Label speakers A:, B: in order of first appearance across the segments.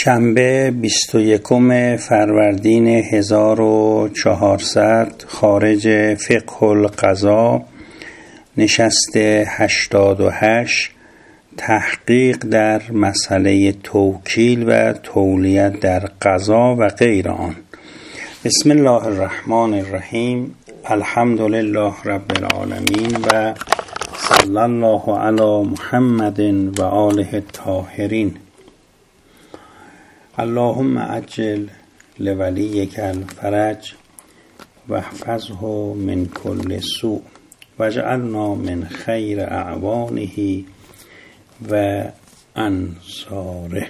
A: شنبه 21 فروردین 1400 خارج فقه القضا نشست 88 تحقیق در مسئله توکیل و تولیت در قضا و غیر آن. بسم الله الرحمن الرحیم. الحمد لله رب العالمین و صلی الله علی محمد و آله الطاهرین. اللهم عجل لولیک الفرج واحفظه من كل سوء واجعلنا من خیر اعوانه و انصاره.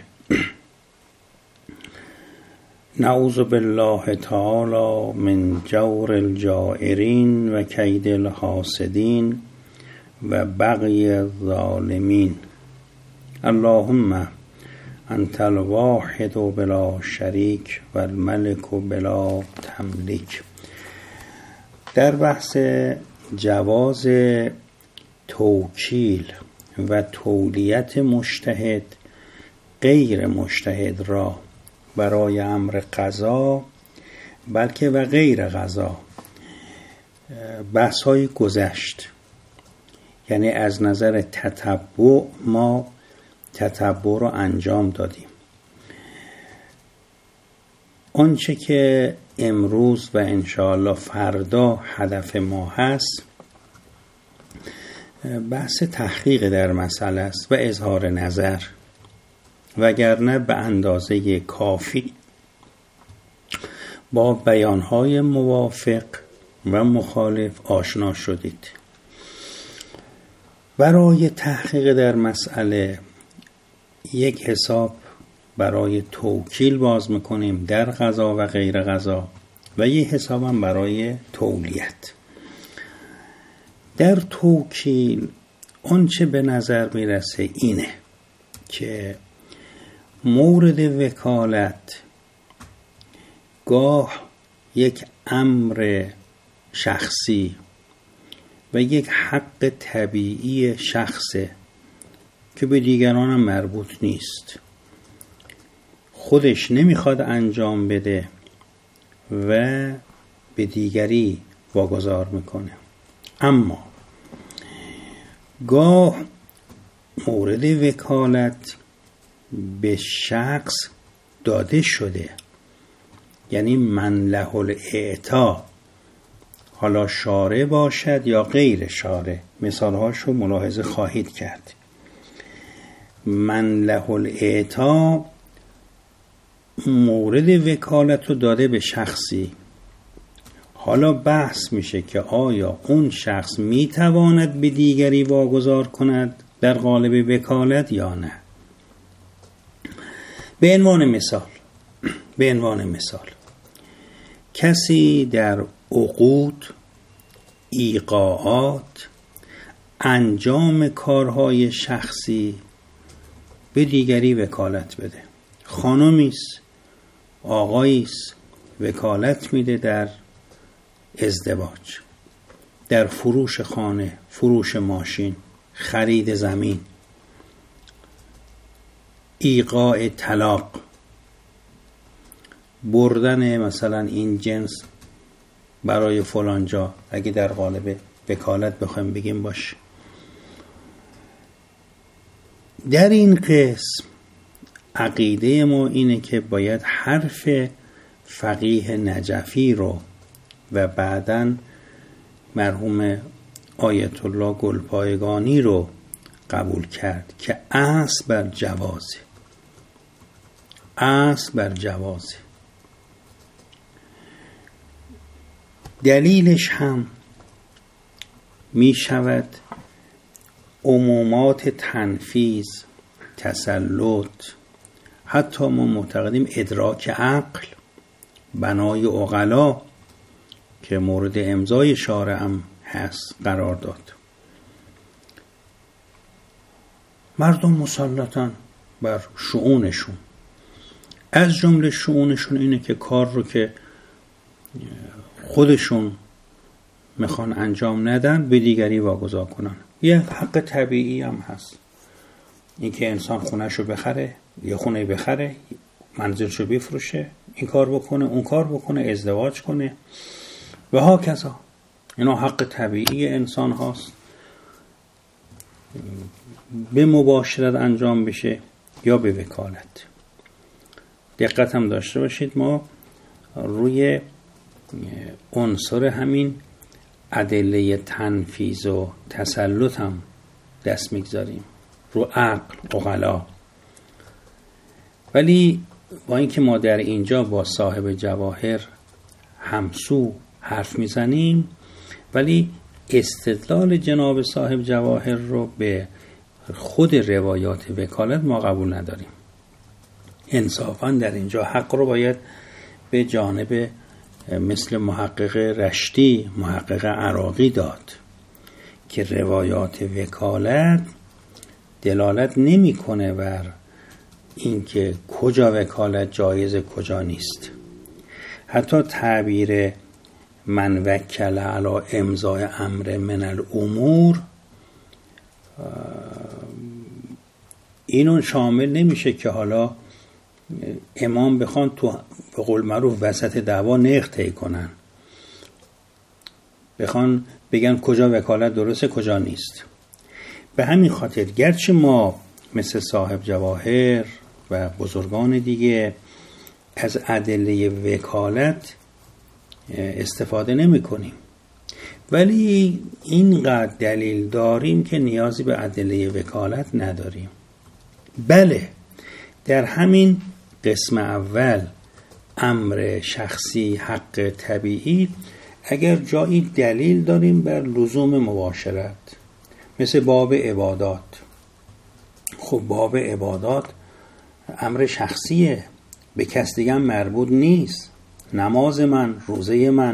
A: نعوذ بالله تعالی من جور الجائرین و کید الحاسدین و بغی الظالمین. اللهم انت الواحد بلا شریک و الملک بلا تملیک. در بحث جواز توکیل و تولیت مجتهد غیر مجتهد را برای امر قضا بلکه و غیر قضا بحث های گذشت. یعنی از نظر تتبع ما تتبع رو انجام دادیم. آنچه که امروز و انشاءالله فردا هدف ما هست بحث تحقیق در مسئله است و اظهار نظر، وگرنه به اندازه کافی با بیانهای موافق و مخالف آشنا شدید. برای تحقیق در مسئله یک حساب برای توکیل باز میکنیم در قضا و غیر قضا و یک حساب هم برای تولیت. در توکیل آنچه به نظر میرسه اینه که مورد وکالت گاه یک امر شخصی و یک حق طبیعی شخصه که به دیگران هم مربوط نیست، خودش نمیخواد انجام بده و به دیگری واگذار میکنه. اما گاه مورد وکالت به شخص داده شده، یعنی من له الاعطا، حالا شارع باشد یا غیر شارع، مثالهاشو ملاحظه خواهید کرد. من له الاعطا مورد وکالت رو داده به شخصی. حالا بحث میشه که آیا اون شخص میتواند به دیگری واگذار کند در قالب وکالت یا نه. به عنوان مثال کسی در عقود، ایقاعات، انجام کارهای شخصی به دیگری وکالت بده. خانمیست، آقاییست، وکالت میده در ازدواج، در فروش خانه، فروش ماشین، خرید زمین، ایقاع طلاق، بردن مثلا این جنس برای فلان جا، اگه در قالب وکالت بخوایم بگیم باشه. در این قسم عقیده ما اینه که باید حرف فقیه نجفی رو و بعداً مرحوم آیت الله گلپایگانی رو قبول کرد که اصل بر جوازه. دلیلش هم می شود عمومات تنفیذ، تسلط، حتی ما معتقدیم ادراک عقل، بنای عقلا که مورد امضای شارع هم هست قرار داد. مردم مسلطن بر شؤونشون، از جمله شؤونشون اینه که کار رو که خودشون میخوان انجام ندن به دیگری واگذار کنن. یه حق طبیعی هم هست، این که انسان خونه‌شو بخره، یه خونه بخره، منزلشو بفروشه، این کار بکنه، اون کار بکنه، ازدواج کنه و ها کذا. اینا حق طبیعی انسان هاست، به مباشرت انجام بشه یا به وکالت. دقت هم داشته باشید ما روی عنصر همین ادله تنفیذ و تسلط هم دست میگذاریم، رو عقل، عقلا. ولی با اینکه ما در اینجا با صاحب جواهر همسو حرف میزنیم، ولی استدلال جناب صاحب جواهر رو به خود روایات وکالت ما قبول نداریم. انصافاً در اینجا حق رو باید به جانب مثل محقق رشتی، محقق عراقی داد که روایات وکالت دلالت نمی‌کنه بر اینکه کجا وکالت جایز کجا نیست. حتی تعبیر من وکل علی امضای امر من الامور اینو شامل نمیشه که حالا امام بخوان تو به قول معروف وسط دعوا نرخ طی کنن، بخوان بگن کجا وکالت درسته کجا نیست. به همین خاطر گرچه ما مثل صاحب جواهر و بزرگان دیگه از ادله وکالت استفاده نمی کنیم، ولی اینقدر دلیل داریم که نیازی به ادله وکالت نداریم. بله، در همین قسم اول امر شخصی حق طبیعی اگر جایی دلیل داریم بر لزوم مباشرت، مثل باب عبادات. خب باب عبادات امر شخصیه، به کس دیگه مربوط نیست، نماز من، روزه من.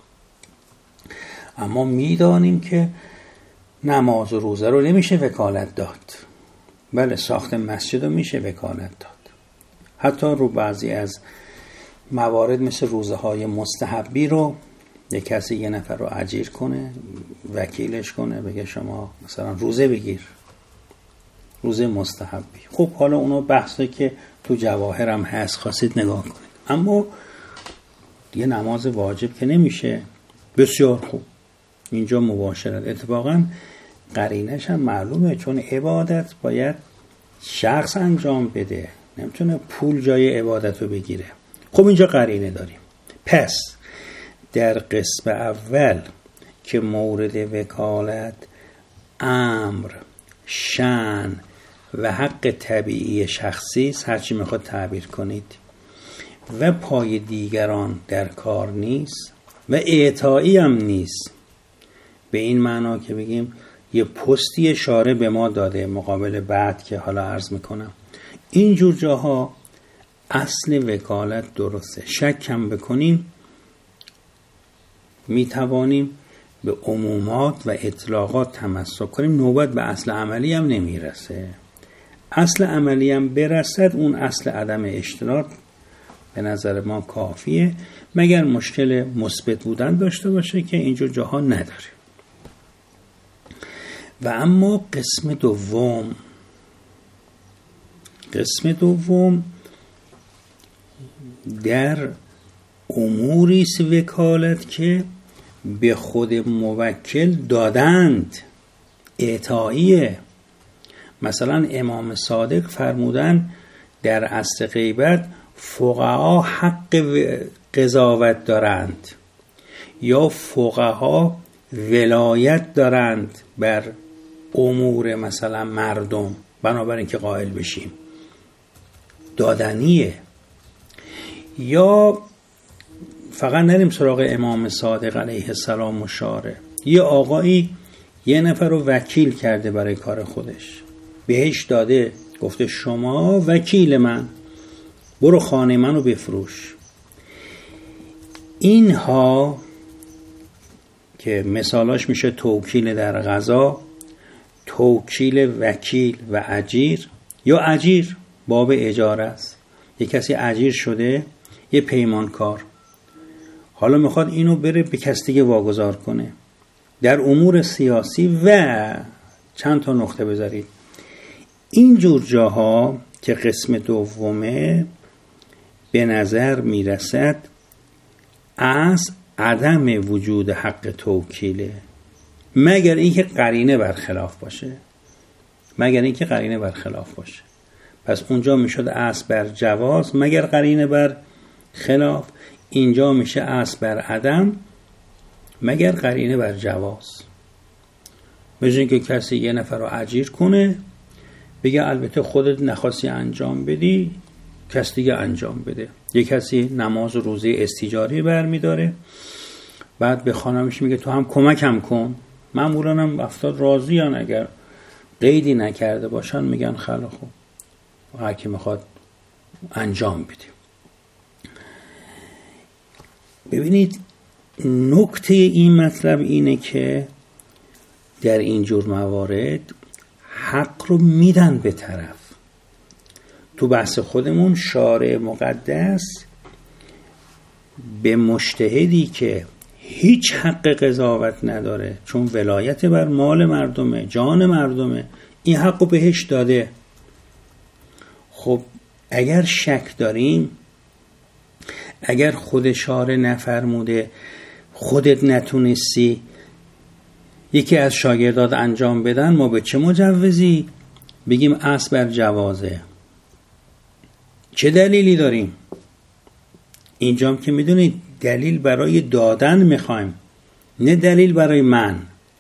A: اما میدانیم که نماز و روزه رو نمیشه وکالت داد. بله، ساخت مسجد رو میشه وکالت داد. حتی رو بعضی از موارد مثل روزه های مستحبی رو یک کسی یه نفر رو اجیر کنه، وکیلش کنه، بگه شما مثلا روزه بگیر، روزه مستحبی. خب حالا اونو بحثه که تو جواهر هم هست، خواستید نگاه کنید. اما دیگه نماز واجب که نمیشه. بسیار خوب، اینجا مباشرت. اتفاقا قرینش هم معلومه، چون عبادت باید شخص انجام بده، نمیتونه پول جای عبادت رو بگیره. خب اینجا قرینه داریم. پس در قسم اول که مورد وکالت امر، شأن و حق طبیعی شخصی است، هرچی میخواد تعبیر کنید، و پای دیگران در کار نیست و اعطایی هم نیست، به این معنا که بگیم یه پستی شارع به ما داده مقابل بعد که حالا عرض میکنم، اینجور جاها اصل وکالت درسته. شک هم بکنیم میتوانیم به عمومات و اطلاقات تمسک کنیم، نوبت به اصل عملی هم نمیرسه. اصل عملی هم برسد، اون اصل عدم اشتراک به نظر ما کافیه، مگر مشکل مثبت بودن داشته باشه که اینجور جاها نداره. و اما قسم دوم در اموری است وکالت که به خود موکل دادند، اعطاییه. مثلا امام صادق فرمودن در اصل غیبت فقها حق قضاوت دارند، یا فقها ولایت دارند بر امور مثلا مردم، بنابراین که قائل بشیم دادنیه. یا فقط نریم سراغ امام صادق علیه السلام و شارع، یه آقایی یه نفر رو وکیل کرده برای کار خودش، بهش داده، گفته شما وکیل من، برو خانه منو بفروش. اینها که مثالاش میشه توکیل در قضا، توکیل وکیل و اجیر، یا اجیر باب اجاره است. یه کسی اجیر شده، یه پیمانکار، حالا میخواد اینو بره به کسی دیگه واگذار کنه در امور سیاسی و چند تا نقطه بذارید. اینجور جاها که قسم دومه به نظر میرسد از عدم وجود حق توکیله، مگر اینکه قرینه برخلاف باشه. پس اونجا میشد اصل بر جواز مگر قرینه بر خلاف، اینجا میشه اصل بر عدم مگر قرینه بر جواز. مثل که کسی یه نفر رو اجیر کنه، بگه البته خودت نخواستی انجام بدی، کس دیگه انجام بده. یه کسی نماز و روزه استیجاری برمیداره، بعد به خانمش میگه تو هم کمکم کن. معمولا هم افراد راضیان، اگر قیدی نکرده باشن میگن خیلی خوب، هر کی میخواد انجام بده. ببینید نکته این مطلب اینه که در این جور موارد حق رو میدن به طرف. تو بحث خودمون شارع مقدس به مجتهدی که هیچ حق قضاوت نداره، چون ولایت بر مال مردمه، جان مردمه، این حق رو بهش داده. خب اگر شک داریم، اگر خود شارع نفرموده، خودت نتونستی یکی از شاگردات انجام بدن، ما به چه مجوزی بگیم اصل بر جوازه؟ چه دلیلی داریم؟ اینجام که میدونید دلیل برای دادن میخوایم، نه دلیل برای من.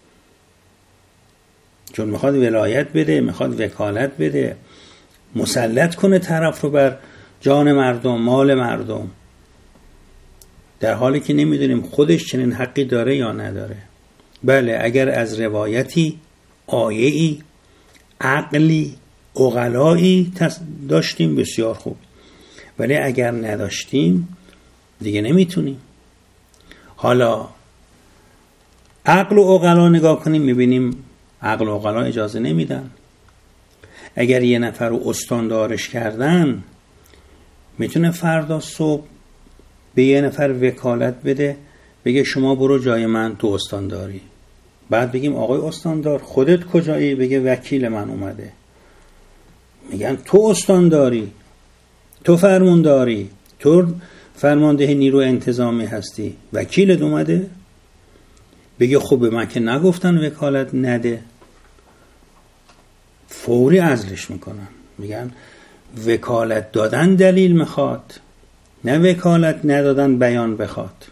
A: چون میخواد ولایت بده، میخواد وکالت بده، مسلط کنه طرف رو بر جان مردم، مال مردم، در حالی که نمیدونیم خودش چنین حقی داره یا نداره. بله اگر از روایتی، آیه‌ای، عقلی، عقلایی داشتیم بسیار خوب، ولی اگر نداشتیم دیگه نمیتونیم. حالا عقل و عقلا نگاه کنیم، میبینیم عقل و عقلا اجازه نمیدن. اگر یه نفر رو استاندارش کردن، میتونه فردا صبح به یه نفر وکالت بده، بگه شما برو جای من تو استانداری. بعد بگیم آقای استاندار خودت کجایی؟ بگه وکیل من اومده. میگن تو استانداری، تو فرمانداری، تو فرمانده نیرو انتظامی هستی، وکیلت اومده؟ بگه خب به من که نگفتن وکالت نده. فوری عزلش میکنن، میگن وکالت دادن دلیل میخواد، نه وکالت ندادن بیان بخواد.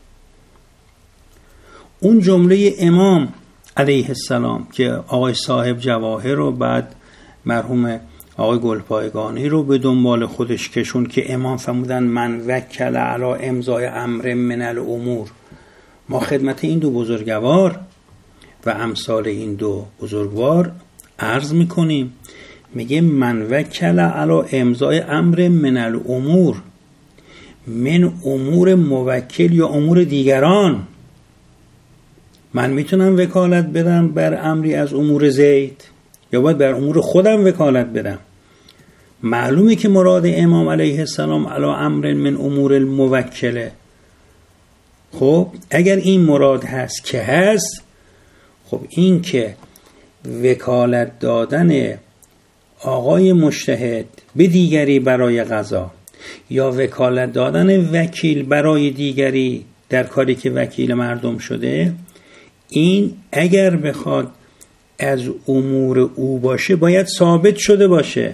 A: اون جمله امام علیه السلام که آقای صاحب جواهر رو بعد مرحوم آقای گلپایگانی رو به دنبال خودش کشون که امام فرمودن من وکل علی امضای امر من الامور. ما خدمت این دو بزرگوار و امثال این دو بزرگوار عرض میکنیم، میگه من وکل علی امضای امر من الامور، من امور موکل یا امور دیگران. من میتونم وکالت بدم بر امری از امور زید، یا باید بر امور خودم وکالت بدم. معلومه که مراد امام علیه السلام علی امر من امور الموکله. خب اگر این مراد هست که هست، خب این که وکالت دادن آقای مجتهد به دیگری برای قضا، یا وکالت دادن وکیل برای دیگری در کاری که وکیل مردم شده، این اگر بخواد از امور او باشه باید ثابت شده باشه.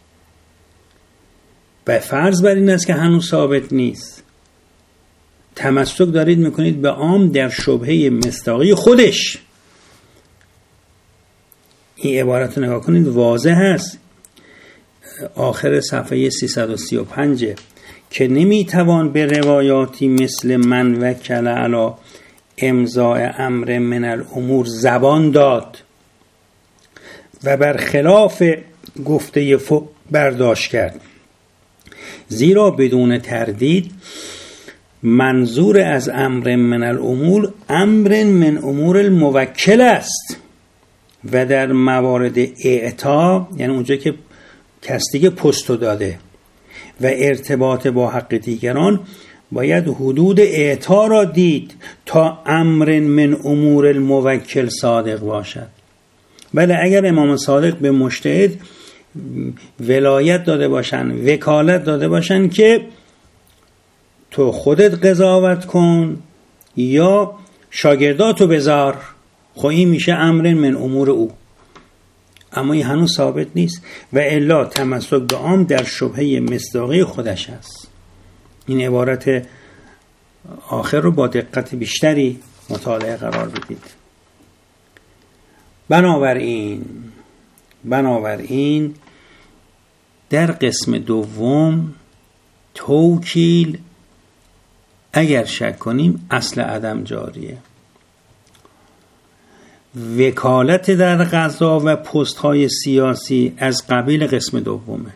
A: و فرض بر این است که هنوز ثابت نیست. تمسک دارید میکنید به عام در شبهه مصداقی خودش. این عبارت رو نگاه کنید، واضح هست. آخر صفحه 335 که نمیتوان به روایاتی مثل من وکل علی امضاء امر من الامور زبان داد و بر خلاف گفته برداشت کرد، زیرا بدون تردید منظور از امر من الامور امر من امور الموکل است و در موارد اعطا، یعنی اونجا که کس دیگه پستو داده، و ارتباط با حق دیگران باید حدود اعطا را دید تا امر من امور الموکل صادق باشد. بله اگر امام صادق به مجتهد ولایت داده باشن، وکالت داده باشن که تو خودت قضاوت کن یا شاگرداتو بذار. خب این میشه امر من امور او، اما این هنوز ثابت نیست و الا تمسک به عام در شبهه مصداقی خودش است. این عبارت آخر رو با دقت بیشتری مطالعه قرار بدید. بنابراین در قسم دوم توکیل اگر شک کنیم اصل عدم جاریه. وکالت در قضا و پست های سیاسی از قبیل قسم دومه.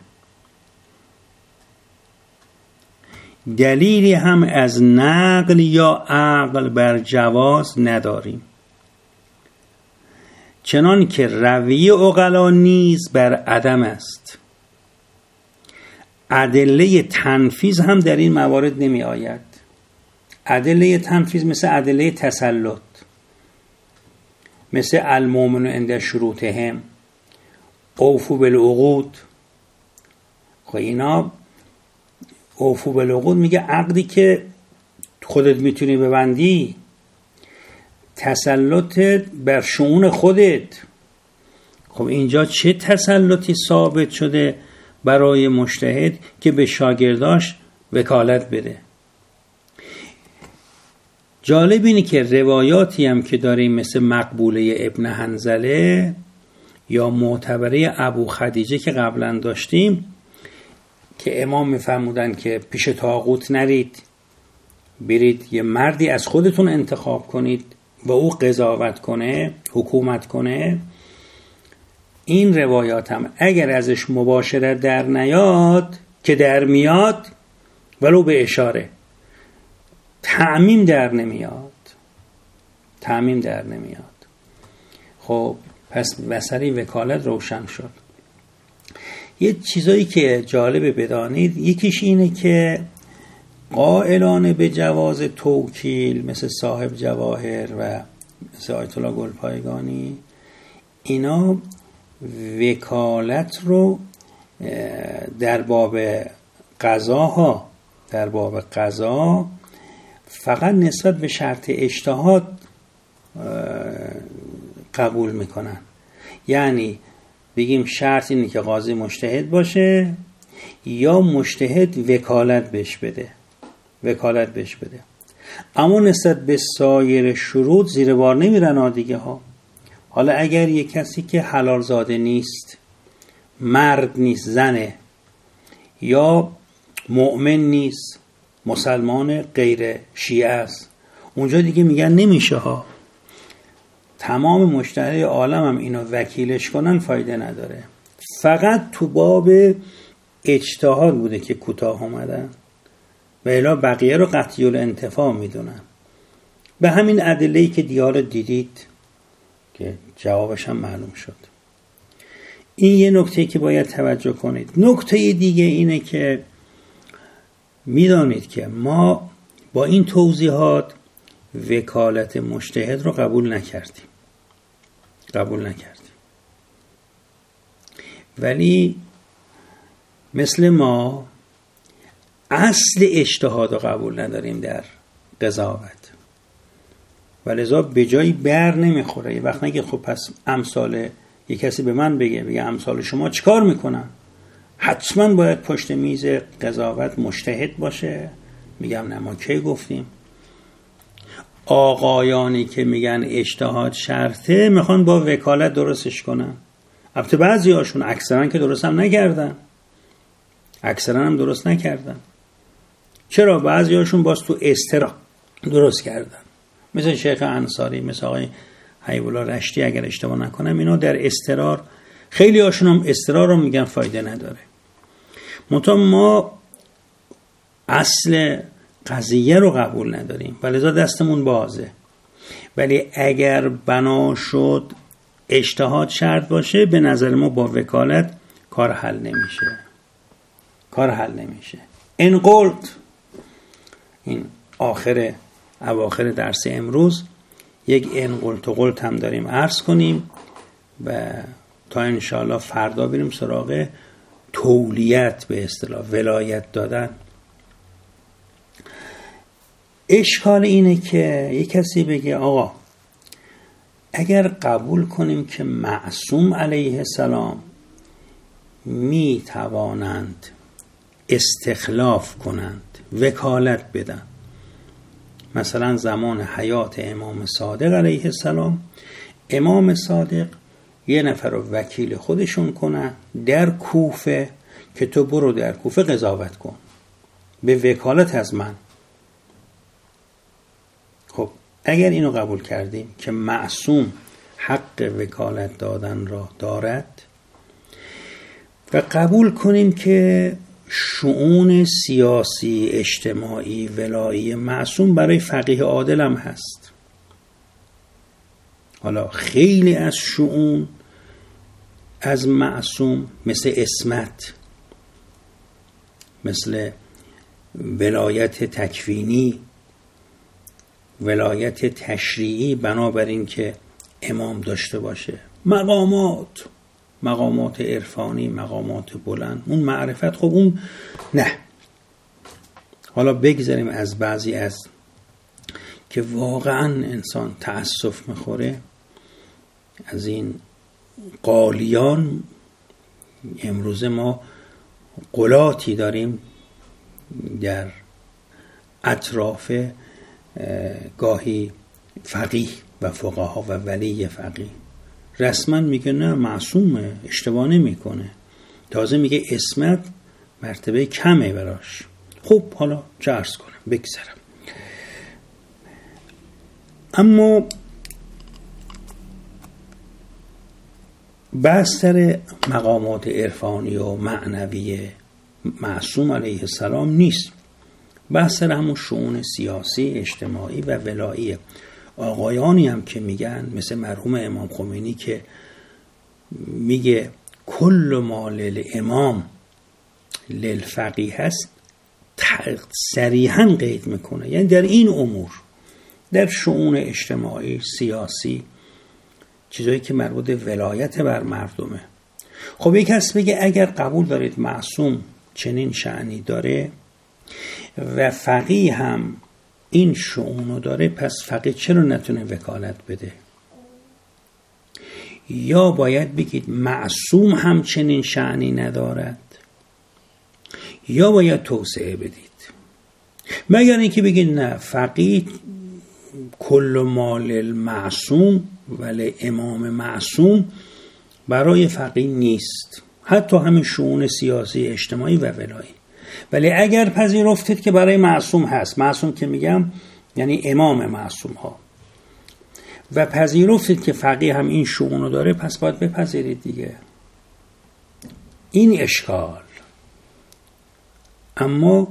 A: دلیلی هم از نقل یا عقل بر جواز نداریم، چنان که رویه عقلا نیز بر عدم است. ادله تنفیذ هم در این موارد نمی آید. ادله تنفیذ مثل ادله تسلط، مثل المؤمن عند شروطهم، اوفوا بالعقود. خب اینا اوفوا بالعقود میگه عقدی که خودت میتونی ببندی، تسلط بر شؤون خودت. خب اینجا چه تسلطی ثابت شده برای مجتهد که به شاگرداش وکالت بده؟ جالب اینه که روایاتی هم که داریم مثل مقبوله ابن حنظله یا معتبره ابو خدیجه که قبلا داشتیم که امام میفرمودن که پیش طاغوت نرید، برید یه مردی از خودتون انتخاب کنید و او قضاوت کنه، حکومت کنه. این روایات هم اگر ازش مباشرت در نیاد که در میاد ولو به اشاره، تعمیم در نمیاد. خب پس مسئله وکالت روشن شد. یه چیزایی که جالبه بدانید، یکیش اینه که قائلان به جواز توکیل مثل صاحب جواهر و مثل آیت الله گلپایگانی، اینا وکالت رو در باب قضا فقط نسبت به شرط اجتهاد قبول میکنن. یعنی بگیم شرط اینه که قاضی مجتهد باشه یا مجتهد وکالت بهش بده. اما نسبت به سایر شروط زیر بار نمیرن دیگه ها. حالا اگر یک کسی که حلال زاده نیست، مرد نیست، زنه، یا مؤمن نیست، مسلمان غیر شیعه است، اونجا دیگه میگن نمیشه ها. تمام مجتهدای عالم هم اینو وکیلش کنن فایده نداره. فقط تو باب اجتهاد بوده که کوتاه اومدن و الا بقیه رو قطعی الانتفاع میدونن. به همین ادله‌ای که دیار دیدید که جوابش هم معلوم شد. این یه نکته که باید توجه کنید. نکته دیگه اینه که میدانید که ما با این توضیحات وکالت مجتهد رو قبول نکردیم. ولی مثل ما اصل اجتهاد رو قبول نداریم در قضاوت، ولذا به جایی بر نمیخوره. یه وقت نگه خب پس امثال یک کسی به من بگه امثال شما چیکار میکنن؟ حتما باید پشت میز قضاوت مجتهد باشه. میگم نه، ما کی گفتیم؟ آقایانی که میگن اجتهاد شرطه میخوان با وکالت درستش کنن. البته بعضی هاشون، اکثرا که درست هم نکردن. چرا؟ بعضی هاشون باز تو استرا درست کردن، مثل شیخ انصاری، مثل آقای حبیب الله رشتی اگر اشتباه نکنم. اینا در استرار، خیلی هاشون هم استرار رو میگن فایده نداره. منتها ما اصل قضیه رو قبول نداریم، ولذا دستمون بازه. ولی اگر بنا شد اجتهاد شرط باشه، به نظر ما با وکالت کار حل نمیشه. این قلت، این اواخر درس امروز یک این قلت هم داریم عرض کنیم و تا انشاءالله فردا بریم سراغ تولیت، به اصطلاح ولایت دادن. اشکال اینه که یک کسی بگه آقا اگر قبول کنیم که معصوم علیه السلام می توانند استخلاف کنند، وکالت بدن، مثلا زمان حیات امام صادق علیه السلام امام صادق یه نفر رو وکیل خودشون کنن در کوفه که تو برو در کوفه قضاوت کن به وکالت از من. خب اگر اینو قبول کردیم که معصوم حق وکالت دادن را دارد و قبول کنیم که شؤون سیاسی، اجتماعی، ولایی معصوم برای فقیه عادل هم هست. حالا خیلی از شؤون از معصوم مثل عصمت، مثل ولایت تکوینی، ولایت تشریعی بنابراین که امام داشته باشه، مقامات عرفانی، مقامات بلند، اون معرفت، خب اون نه. حالا بگذاریم از بعضی از که واقعا انسان تأسف میخوره از این قالیان. امروز ما قلاتی داریم در اطراف گاهی فقیه و فقها و ولی فقیه، رسما میگه نه معصومه، اشتباه نمیکنه، تازه میگه عصمت مرتبه کمه براش. خب حالا چه عرض کنم، بگذرم. اما بستر مقامات عرفانی و معنوی معصوم علیه السلام نیست، بستر همون شؤون سیاسی، اجتماعی و ولایی. آقایانی هم که میگن مثل مرحوم امام خمینی که میگه کل ما للامام للفقیه هست، صریحاً قید میکنه، یعنی در این امور، در شؤون اجتماعی، سیاسی، چیزایی که مربوط ولایت بر مردمه. خب یک کس بگه اگر قبول دارید معصوم چنین شأنی داره و فقیه هم این شؤونو داره، پس فقیه چرا نتونه وکالت بده؟ یا باید بگید معصوم هم چنین شأنی ندارد، یا باید توسعه بدید. مگر اینکه بگید نه، فقیه کل مال المعصوم ولی امام معصوم برای فقیه نیست، حتی همین شؤون سیاسی، اجتماعی و ولایی. ولی اگر پذیرفتید که برای معصوم هست، معصوم که میگم یعنی امام معصوم ها، و پذیرفتید که فقیه هم این شؤونو داره، پس باید بپذیرید دیگه. این اشکال. اما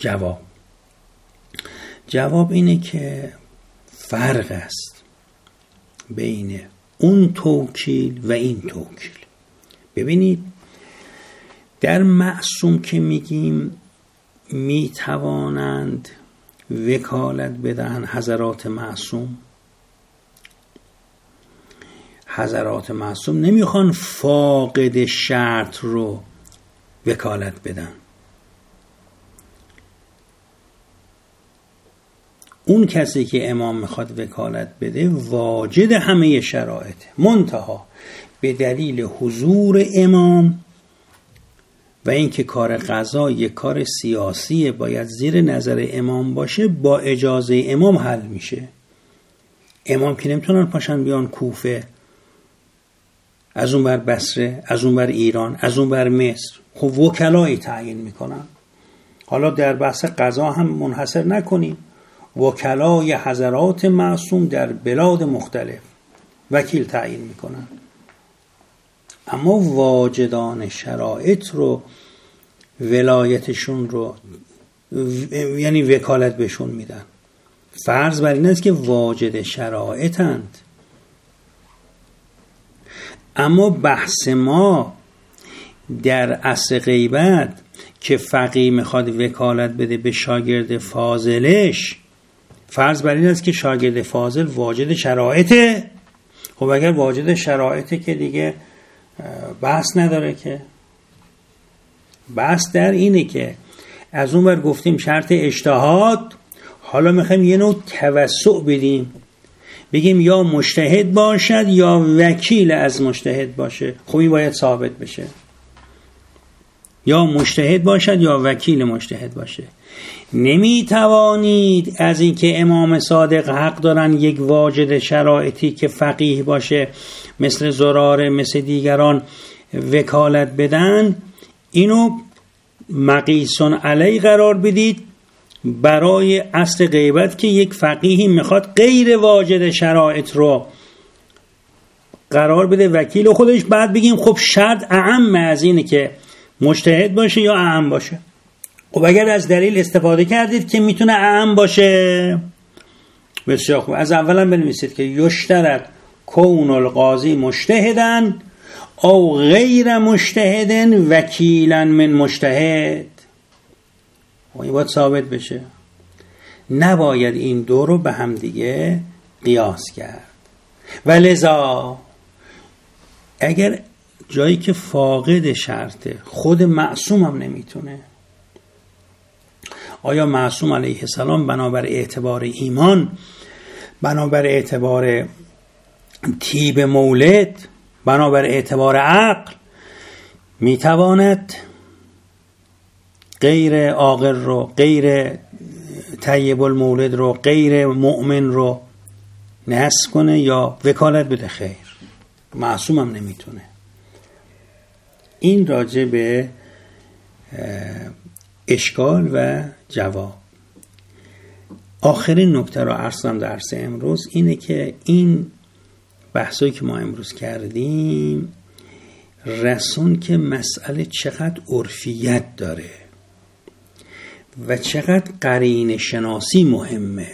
A: جواب اینه که فرق است بین اون توکیل و این توکیل. ببینید در معصوم که میگیم میتوانند وکالت بدن حضرات معصوم نمیخوان فاقد شرط رو وکالت بدن. اون کسی که امام میخواد وکالت بده واجد همه شرایط، منتها به دلیل حضور امام و اینکه کار قضا یک کار سیاسی باید زیر نظر امام باشه، با اجازه امام حل میشه. امام که نمیتونن پاشن بیان کوفه، از اون بر بصره، از اون بر ایران، از اون بر مصر. خب وکلایی تعیین میکنن. حالا در بحث قضا هم منحصر نکنیم، وکلای حضرات معصوم در بلاد مختلف وکیل تعیین میکنن، اما واجدان شرایط رو، ولایتشون رو، یعنی وکالت بهشون میدن. فرض بر این است که واجد شرایطند. اما بحث ما در عصر غیبت که فقیه میخواد وکالت بده به شاگرد فاضلش، فرض بر این است که شاگرد فاضل واجد شرایطه. خب اگر واجد شرایطه که دیگه بحث نداره، که بحث در اینه که از اون بر گفتیم شرط اجتهاد، حالا میخوایم یه نوع توسع بدیم، بگیم یا مجتهد باشد یا وکیل از مجتهد باشه. خب این باید ثابت بشه، یا مجتهد باشد یا وکیل مجتهد باشه. نمیتوانید از اینکه امام صادق حق دارن یک واجد شرایطی که فقیه باشه مثل زراره مثل دیگران وکالت بدن، اینو مقیسون علی قرار بدید برای اصل غیبت که یک فقیهی میخواد غیر واجد شرایط رو قرار بده وکیل خودش. بعد بگیم خب شرط اعم از اینه که مجتهد باشه یا اعم باشه. خب اگر از دلیل استفاده کردید که میتونه اعم باشه، بسیار خوب، از اولا بنویسید که یشترط کون القاضی مجتهدن او غیر مجتهدن وکیلا من مجتهد. این باید ثابت بشه، نباید این دو رو به هم دیگه قیاس کرد. و لذا اگر جایی که فاقد شرطه خود معصوم هم نمیتونه، آیا معصوم علیه السلام بنابر اعتبار ایمان، بنابر اعتبار طیب مولد، بنابر اعتبار عقل میتواند غیر عاقل رو، غیر طیب المولد رو، غیر مؤمن رو نصب کنه یا وکالت بده؟ خیر، معصوم هم نمیتونه. این راجع به اشکال و جواب. آخرین نکته رو عرضم درس امروز اینه که این بحثایی که ما امروز کردیم رسون که مسئله چقدر عرفیت داره و چقدر قرینه شناسی مهمه.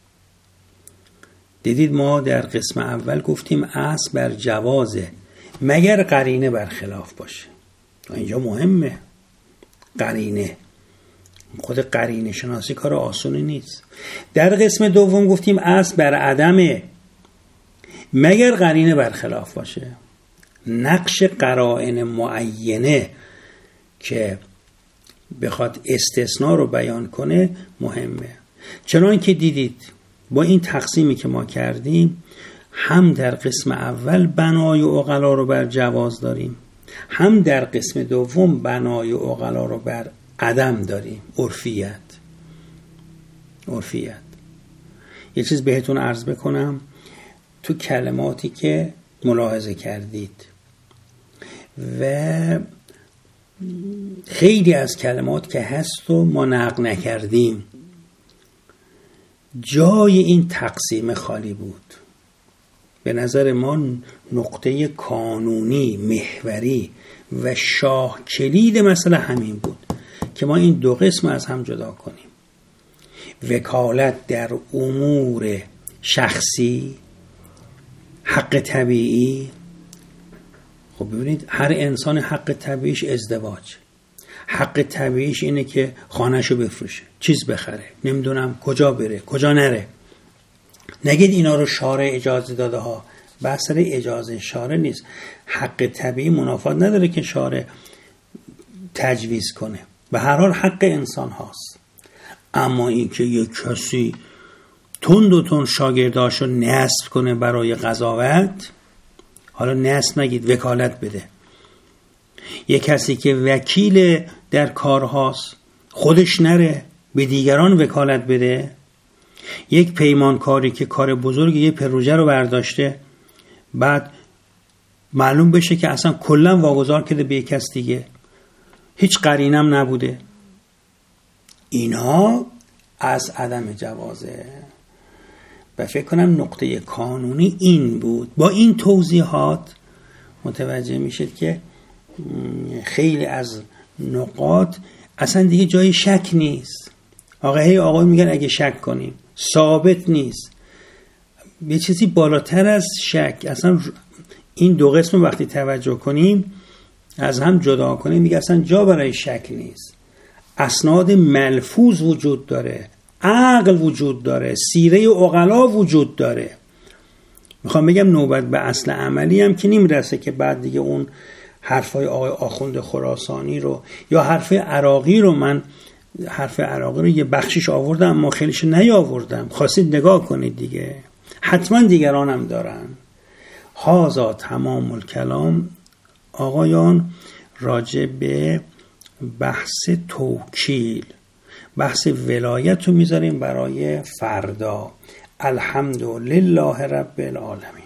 A: دیدید ما در قسم اول گفتیم اصل بر جوازه مگر قرینه بر خلاف باشه. اینجا مهمه قرینه، خود قرینه شناسی کار آسونی نیست. در قسم دوم گفتیم اصل بر عدمه مگر قرینه بر خلاف باشه. نقش قرائن معینه که بخواد استثناء رو بیان کنه مهمه. چنان که دیدید با این تقسیمی که ما کردیم هم در قسم اول بنای عقلا رو بر جواز داریم، هم در قسم دوم بنای عقلا رو بر عدم داریم. عرفیت. یه چیز بهتون عرض بکنم، تو کلماتی که ملاحظه کردید و خیلی از کلمات که هست و ما نقل نکردیم، جای این تقسیم خالی بود. به نظر ما نقطه کانونی محوری و شاه کلید مسئله همین بود که ما این دو قسم از هم جدا کنیم. وکالت در امور شخصی، حق طبیعی. خب ببینید هر انسان حق طبیعیش ازدواج، حق طبیعیش اینه که خانه‌شو بفروشه، چیز بخره، نمیدونم کجا بره کجا نره. نگید اینا رو شارع اجازه داده ها، بحث اجازه شارع نیست. حق طبیعی منافات نداره که شارع تجویز کنه، به هر حال حق انسان هاست. اما این که یک کسی تند شاگرداشو نصب کنه برای قضاوت، حالا نصب نگید وکالت بده. یک کسی که وکیل در کارهاست خودش نره به دیگران وکالت بده. یک پیمانکاری که کار بزرگ یه پروژه رو برداشته بعد معلوم بشه که اصلا کلا واگذار کرده به یک کس دیگه، هیچ قرینم نبوده، اینا از عدم جوازه. و فکر کنم نقطه کانونی این بود. با این توضیحات متوجه میشید که خیلی از نقاط اصلا دیگه جای شک نیست. آقای میگن اگه شک کنیم ثابت نیست، یه چیزی بالاتر از شک. اصلا این دو قسم وقتی توجه کنیم از هم جدا کنیم دیگه اصلا جا برای شک نیست. اسناد ملفوظ وجود داره، عقل وجود داره، سیره عقلا وجود داره. میخوام بگم نوبت به اصل عملی هم که نمیرسه که بعد دیگه اون حرفای آقای آخوند خراسانی رو یا حرف عراقی رو من حرف عراقی رو یه بخشش آوردم اما خیلیش نیاوردم. خواستید نگاه کنید دیگه، حتما دیگران هم دارن. هازا تمام الکلام آقایان راجع به بحث توکیل، بحث ولایت رو میذاریم برای فردا. الحمدلله رب العالمین.